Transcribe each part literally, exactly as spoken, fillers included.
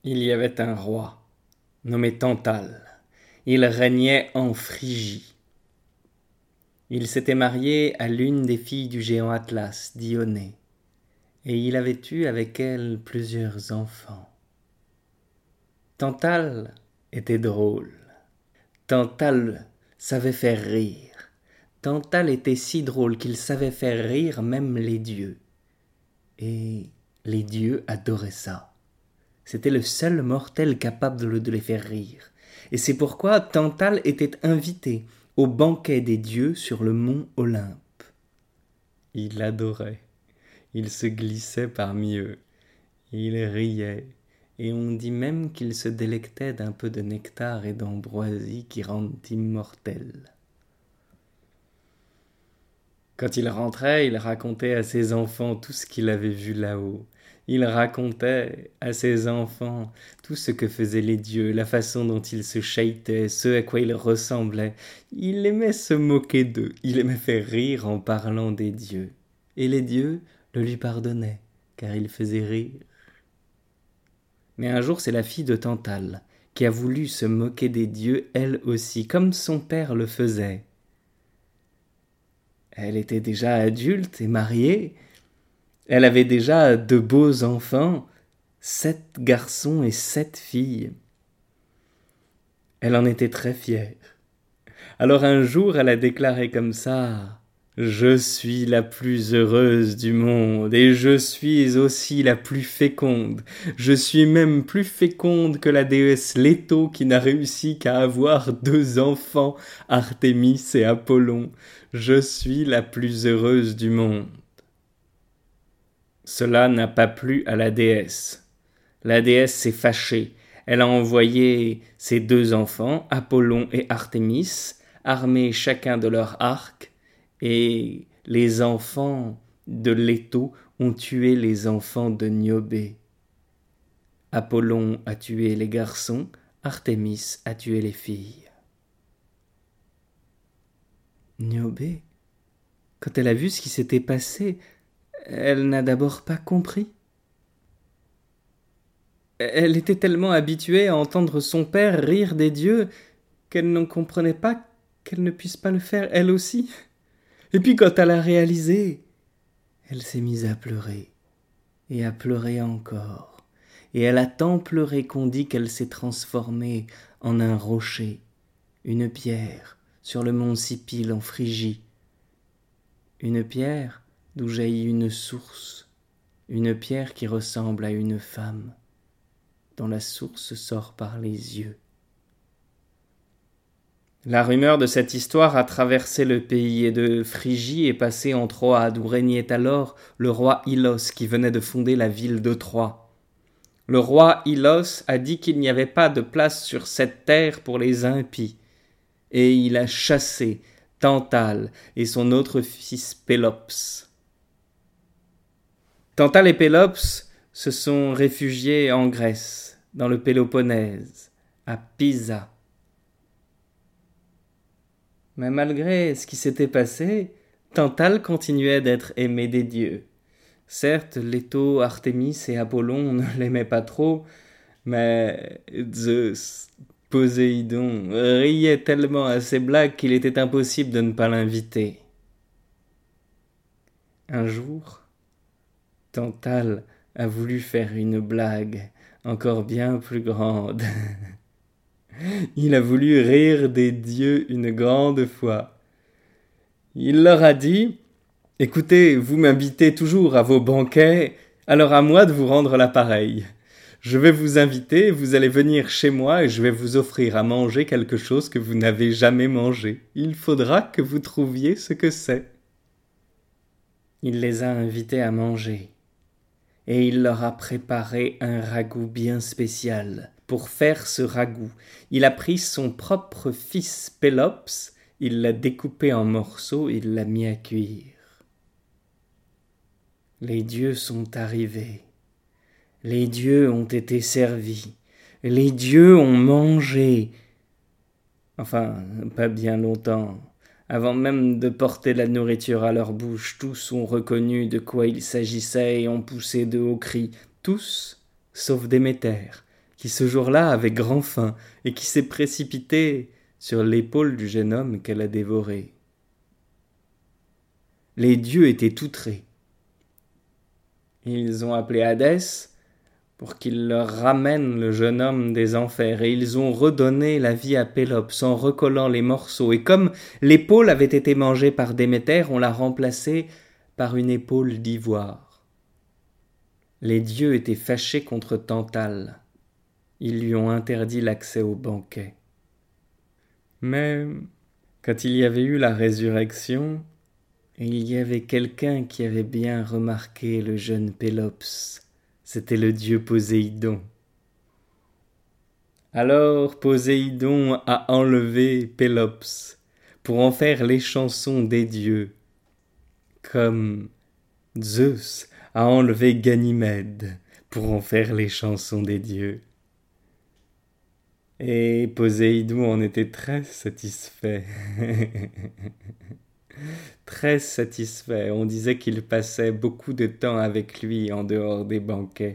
Il y avait un roi, nommé Tantale. Il régnait en Phrygie. Il s'était marié à l'une des filles du géant Atlas, Dionée, et il avait eu avec elle plusieurs enfants. Tantale était drôle. Tantale savait faire rire. Tantale était si drôle qu'il savait faire rire même les dieux. Et les dieux adoraient ça. C'était le seul mortel capable de les faire rire. Et c'est pourquoi Tantale était invité au banquet des dieux sur le mont Olympe. Il l'adorait. Il se glissait parmi eux. Il riait. Et on dit même qu'il se délectait d'un peu de nectar et d'ambroisie qui rendent immortel. Quand il rentrait, il racontait à ses enfants tout ce qu'il avait vu là-haut. Il racontait à ses enfants tout ce que faisaient les dieux, la façon dont ils se chahutaient, ce à quoi ils ressemblaient. Il aimait se moquer d'eux, il aimait faire rire en parlant des dieux. Et les dieux le lui pardonnaient, car il faisait rire. Mais un jour, c'est la fille de Tantale qui a voulu se moquer des dieux, elle aussi, comme son père le faisait. Elle était déjà adulte et mariée. Elle avait déjà de beaux enfants, sept garçons et sept filles. Elle en était très fière. Alors un jour, elle a déclaré comme ça: « Je suis la plus heureuse du monde, et je suis aussi la plus féconde. Je suis même plus féconde que la déesse Leto qui n'a réussi qu'à avoir deux enfants, Artémis et Apollon. Je suis la plus heureuse du monde. » Cela n'a pas plu à la déesse. La déesse s'est fâchée. Elle a envoyé ses deux enfants, Apollon et Artémis, armés chacun de leur arc, et les enfants de Leto ont tué les enfants de Niobé. Apollon a tué les garçons, Artémis a tué les filles. Niobé, quand elle a vu ce qui s'était passé, elle n'a d'abord pas compris. Elle était tellement habituée à entendre son père rire des dieux qu'elle ne comprenait pas qu'elle ne puisse pas le faire elle aussi. Et puis quand elle a réalisé, elle s'est mise à pleurer, et à pleurer encore. Et elle a tant pleuré qu'on dit qu'elle s'est transformée en un rocher, une pierre, sur le mont Sipyle en Phrygie. Une pierre d'où jaillit une source, une pierre qui ressemble à une femme, dont la source sort par les yeux. La rumeur de cette histoire a traversé le pays et de Phrygie est passée en Troade, où régnait alors le roi Ilos qui venait de fonder la ville de Troie. Le roi Ilos a dit qu'il n'y avait pas de place sur cette terre pour les impies, et il a chassé Tantale et son autre fils Pélops. Tantale et Pélops se sont réfugiés en Grèce, dans le Péloponnèse, à Pisa. Mais malgré ce qui s'était passé, Tantale continuait d'être aimé des dieux. Certes, Leto, Artémis et Apollon ne l'aimaient pas trop, mais Zeus, Poséidon, riait tellement à ses blagues qu'il était impossible de ne pas l'inviter. Un jour, Tantale a voulu faire une blague encore bien plus grande. Il a voulu rire des dieux une grande fois. Il leur a dit: « Écoutez, vous m'invitez toujours à vos banquets, alors à moi de vous rendre l'appareil. Je vais vous inviter, vous allez venir chez moi et je vais vous offrir à manger quelque chose que vous n'avez jamais mangé. Il faudra que vous trouviez ce que c'est. » Il les a invités à manger. Et il leur a préparé un ragoût bien spécial. Pour faire ce ragoût, il a pris son propre fils Pélops, il l'a découpé en morceaux, il l'a mis à cuire. Les dieux sont arrivés. Les dieux ont été servis. Les dieux ont mangé. Enfin, pas bien longtemps. Avant même de porter la nourriture à leur bouche, tous ont reconnu de quoi il s'agissait et ont poussé de hauts cris, tous, sauf Déméter, qui ce jour-là avait grand faim et qui s'est précipitée sur l'épaule du jeune homme qu'elle a dévoré. Les dieux étaient outrés. Ils ont appelé Hadès pour qu'il leur ramène le jeune homme des enfers, et ils ont redonné la vie à Pélops en recollant les morceaux, et comme l'épaule avait été mangée par Déméter, on l'a remplacée par une épaule d'ivoire. Les dieux étaient fâchés contre Tantale. Ils lui ont interdit l'accès au banquet. Mais quand il y avait eu la résurrection, il y avait quelqu'un qui avait bien remarqué le jeune Pélops. C'était le dieu Poséidon. Alors Poséidon a enlevé Pélops pour en faire les chansons des dieux, comme Zeus a enlevé Ganymède pour en faire les chansons des dieux. Et Poséidon en était très satisfait. Très satisfait. On disait qu'il passait beaucoup de temps avec lui en dehors des banquets.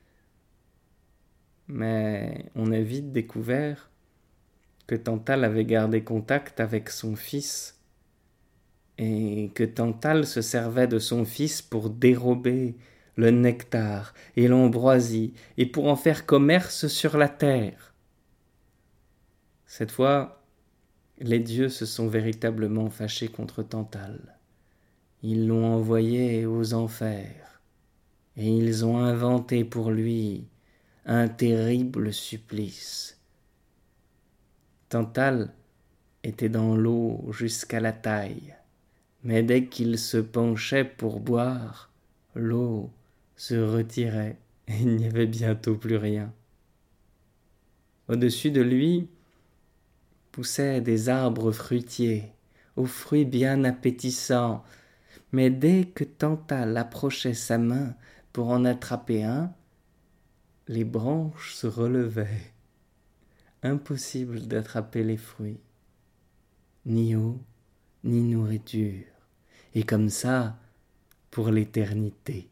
Mais on a vite découvert que Tantale avait gardé contact avec son fils et que Tantale se servait de son fils pour dérober le nectar et l'ambroisie et pour en faire commerce sur la terre. Cette fois, les dieux se sont véritablement fâchés contre Tantale. Ils l'ont envoyé aux enfers, et ils ont inventé pour lui un terrible supplice. Tantale était dans l'eau jusqu'à la taille, mais dès qu'il se penchait pour boire, l'eau se retirait et il n'y avait bientôt plus rien. Au-dessus de lui poussaient des arbres fruitiers, aux fruits bien appétissants, mais dès que Tantale approchait sa main pour en attraper un, les branches se relevaient. Impossible d'attraper les fruits. Ni eau, ni nourriture. Et comme ça, pour l'éternité.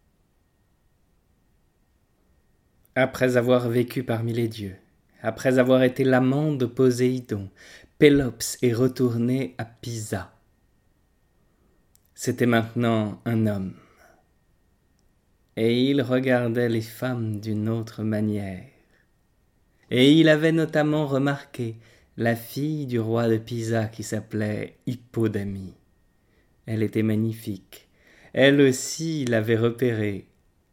Après avoir vécu parmi les dieux, après avoir été l'amant de Poséidon, Pélops est retourné à Pisa. C'était maintenant un homme. Et il regardait les femmes d'une autre manière. Et il avait notamment remarqué la fille du roi de Pisa qui s'appelait Hippodamie. Elle était magnifique. Elle aussi l'avait repérée.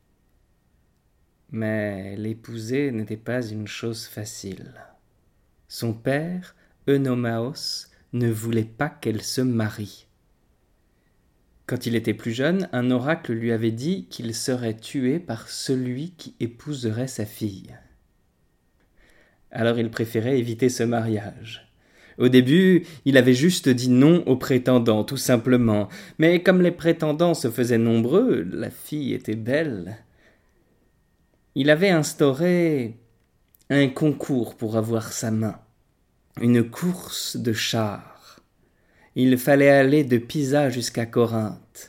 Mais l'épouser n'était pas une chose facile. Son père, Eunomaos, ne voulait pas qu'elle se marie. Quand il était plus jeune, un oracle lui avait dit qu'il serait tué par celui qui épouserait sa fille. Alors il préférait éviter ce mariage. Au début, il avait juste dit non aux prétendants, tout simplement. Mais comme les prétendants se faisaient nombreux, la fille était belle. Il avait instauré un concours pour avoir sa main, une course de chars. Il fallait aller de Pisa jusqu'à Corinthe.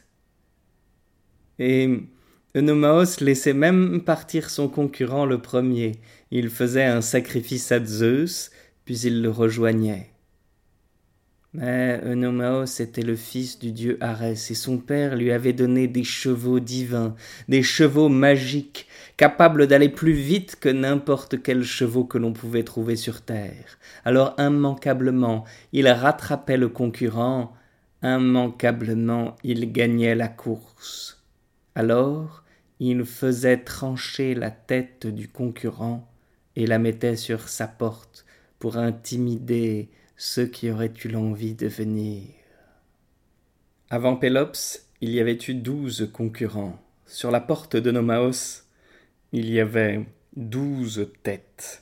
Et Eunomaos laissait même partir son concurrent le premier. Il faisait un sacrifice à Zeus, puis il le rejoignait. Mais Eunomaos était le fils du dieu Arès, et son père lui avait donné des chevaux divins, des chevaux magiques, capables d'aller plus vite que n'importe quel chevaux que l'on pouvait trouver sur terre. Alors immanquablement, il rattrapait le concurrent, immanquablement il gagnait la course. Alors, il faisait trancher la tête du concurrent et la mettait sur sa porte pour intimider ceux qui auraient eu l'envie de venir. Avant Pélops, il y avait eu douze concurrents. Sur la porte de Nomaos, il y avait douze têtes.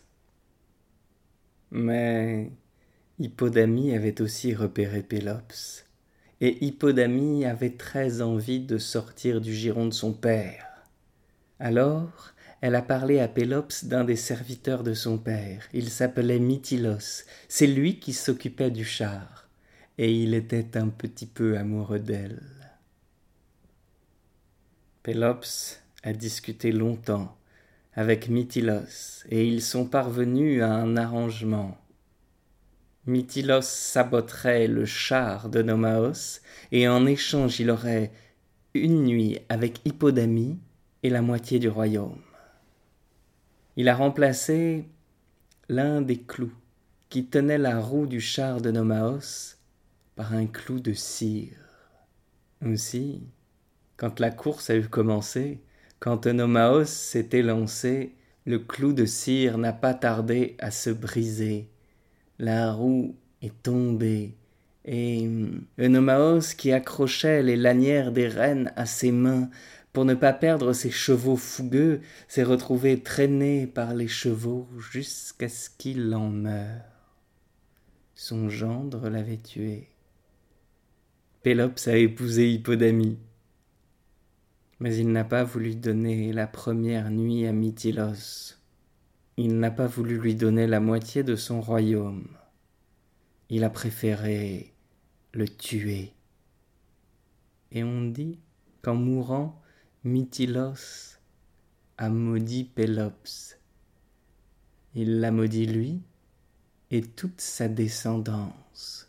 Mais Hippodamie avait aussi repéré Pélops, et Hippodamie avait très envie de sortir du giron de son père. Alors, elle a parlé à Pélops d'un des serviteurs de son père. Il s'appelait Mytilos. C'est lui qui s'occupait du char. Et il était un petit peu amoureux d'elle. Pélops a discuté longtemps avec Mytilos, et ils sont parvenus à un arrangement. Mytilos saboterait le char de Nomaos, et en échange il aurait une nuit avec Hippodamie et la moitié du royaume. Il a remplacé l'un des clous qui tenait la roue du char de Nomaos par un clou de cire. Aussi, quand la course a eu commencé, quand Nomaos s'était lancé, le clou de cire n'a pas tardé à se briser. La roue est tombée, et Nomaos, qui accrochait les lanières des rênes à ses mains pour ne pas perdre ses chevaux fougueux, s'est retrouvé traîné par les chevaux jusqu'à ce qu'il en meure. Son gendre l'avait tué. Pélops a épousé Hippodamie, mais il n'a pas voulu donner la première nuit à Mytilos. Il n'a pas voulu lui donner la moitié de son royaume. Il a préféré le tuer. Et on dit qu'en mourant, Mytilos a maudit Pélops. Il l'a maudit lui et toute sa descendance.